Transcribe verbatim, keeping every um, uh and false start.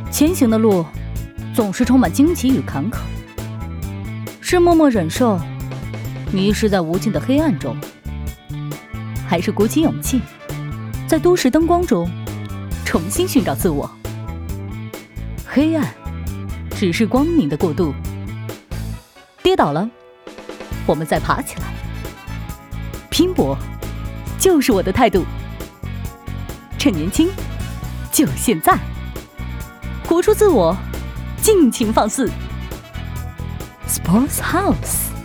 前行的路总是充满荆棘与坎坷，是默默忍受，迷失在无尽的黑暗中，还是鼓起勇气，在都市灯光中重新寻找自我？黑暗只是光明的过渡，跌倒了，我们再爬起来。拼搏就是我的态度，趁年轻，就现在，活出自我，尽情放肆。Sports House。